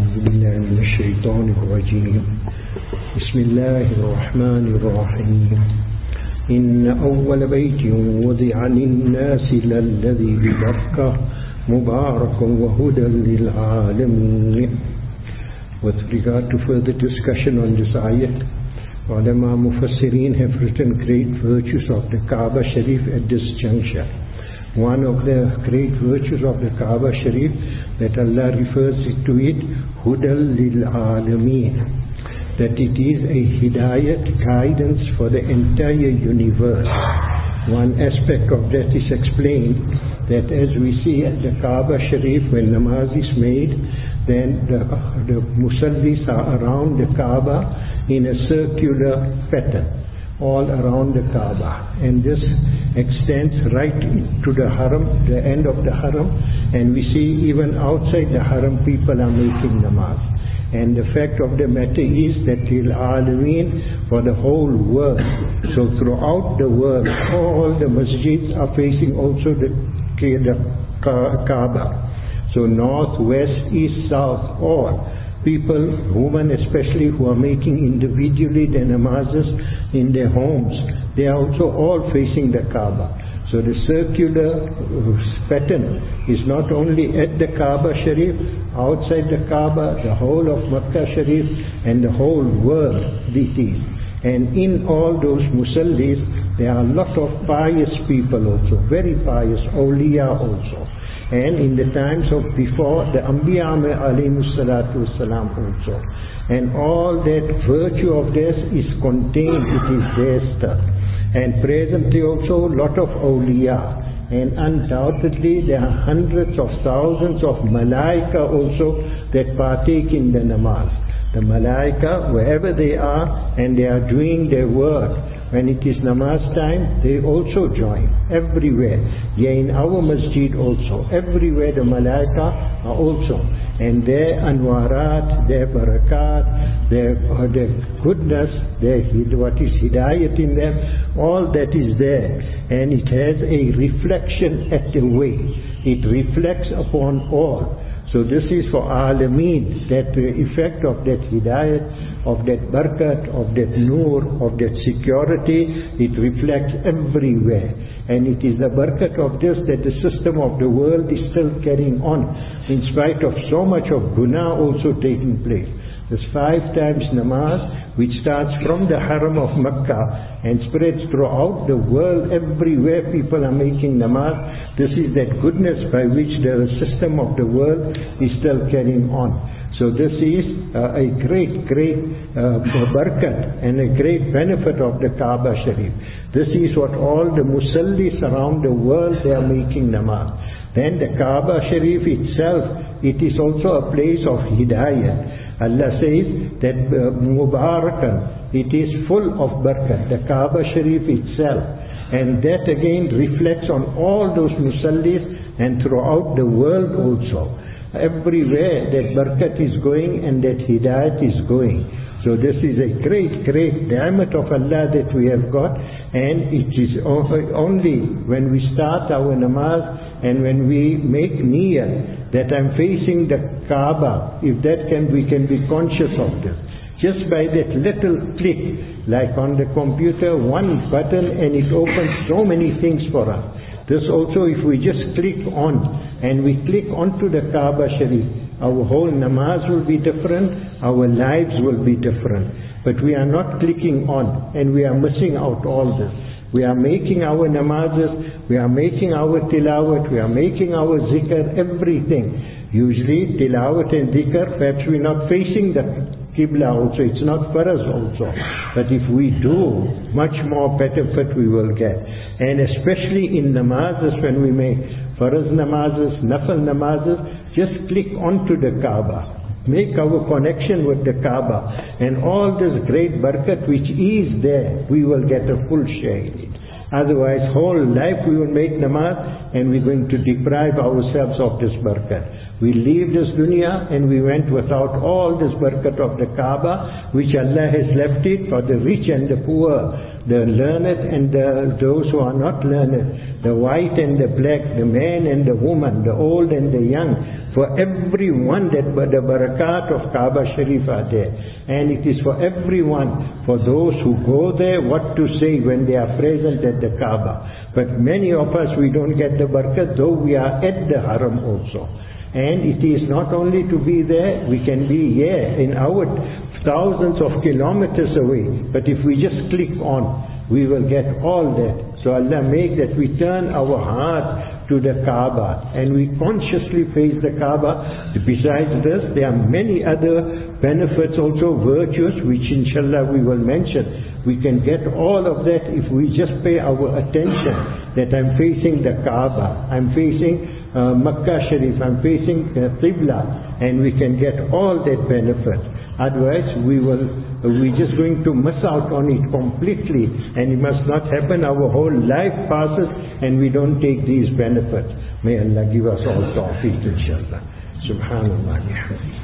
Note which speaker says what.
Speaker 1: أعوذ بالله من الشيطان الرجيم بسم الله الرحمن الرحيم إن أول بيت وضع للناس للذي ببركة مبارك وهدى للعالمين. With regard to further discussion on this ayat, ulama mufassirin have written great virtues of the Kaaba Sharif at this juncture. One of the great virtues of the Kaaba Sharif that Allah refers to it, Hudal lil Alameen, that it is a hidayat, guidance for the entire universe. One aspect of that is explained that as we see at the Kaaba Sharif, when namaz is made, then the musallis are around the Kaaba in a circular pattern, all around the Kaaba, and this extends right to the Haram, the end of the Haram, and we see even outside the Haram people are making namaz. And the fact of the matter is that Lil Alameen, for the whole world, so throughout the world, all the masjids are facing also the Kaaba. So north, west, east, south, all people, women especially, who are making individually the namazes in their homes, they are also all facing the Kaaba. So the circular pattern is not only at the Kaaba Sharif, outside the Kaaba, the whole of Makkah Sharif, and the whole world it is. And in all those musallis, there are a lot of pious people also, very pious, awliya also. And in the times of before, the Anbiya alayhimus salatu wassalam also. And all that virtue of theirs is contained, it is their stuff. And presently also a lot of awliya. And undoubtedly there are hundreds of thousands of malaika also that partake in the namaz. The malaika, wherever they are, and they are doing their work, when it is namaz time, they also join, everywhere. Yeah, in our masjid also, everywhere the malaika are also. And their anwarat, their barakat, their goodness, their what is hidayat in them, all that is there. And it has a reflection at the way. It reflects upon all. So this is for Alameen, that the effect of that hidayat, of that barakat, of that nur, of that security, it reflects everywhere. And it is the barakat of this that the system of the world is still carrying on, in spite of so much of guna also taking place. This 5 times namaz, which starts from the Haram of Makkah and spreads throughout the world, everywhere people are making namaz. This is that goodness by which the system of the world is still carrying on. So this is a great barakat and a great benefit of the Kaaba Sharif. This is what all the musallis around the world, they are making namaz. Then the Kaaba Sharif itself, it is also a place of hidayah. Allah says that Mubarakan, it is full of barakat, the Kaaba Sharif itself. And that again reflects on all those musallis and throughout the world also. Everywhere that barakat is going and that hidayat is going. So this is a great ni'mat of Allah that we have got, and it is only when we start our namaz and when we make niyyah that I'm facing the Kaaba, if that we can be conscious of this. Just by that little click, like on the computer, one button and it opens so many things for us. This also, if we just click on, and we click onto the Kaaba Sharif, our whole namaz will be different, our lives will be different. But we are not clicking on, and we are missing out all this. We are making our namazes, we are making our tilawat, we are making our zikr, everything. Usually tilawat and zikr, perhaps we're not facing the Qibla also, it's not for us also. But if we do, much more benefit we will get. And especially in namazes, when we make farz namazes, nafal namazes, just click onto the Kaaba. Make our connection with the Kaaba. And all this great barakat which is there, we will get a full share in it. Otherwise, whole life we will make namaz and we're going to deprive ourselves of this barakat. We leave this dunya and we went without all this barakat of the Kaaba, which Allah has left it for the rich and the poor, the learned and those who are not learned, the white and the black, the man and the woman, the old and the young. For everyone, that the barakat of Kaaba Sharif are there. And it is for everyone, for those who go there, what to say when they are present at the Kaaba. But many of us, we don't get the barakat, though we are at the Haram also. And it is not only to be there, we can be here in our thousands of kilometers away. But if we just click on, we will get all that. So Allah make that we turn our heart to the Kaaba and we consciously face the Kaaba. Besides this, there are many other benefits also, virtues, which inshallah we will mention. We can get all of that if we just pay our attention that I'm facing the Kaaba, I'm facing Makkah Sharif, I'm facing Qibla, and we can get all that benefit. Otherwise we're just going to miss out on it completely, and it must not happen. Our whole life passes and we don't take these benefits. May Allah give us all tawfiq inshallah. Subhanallah.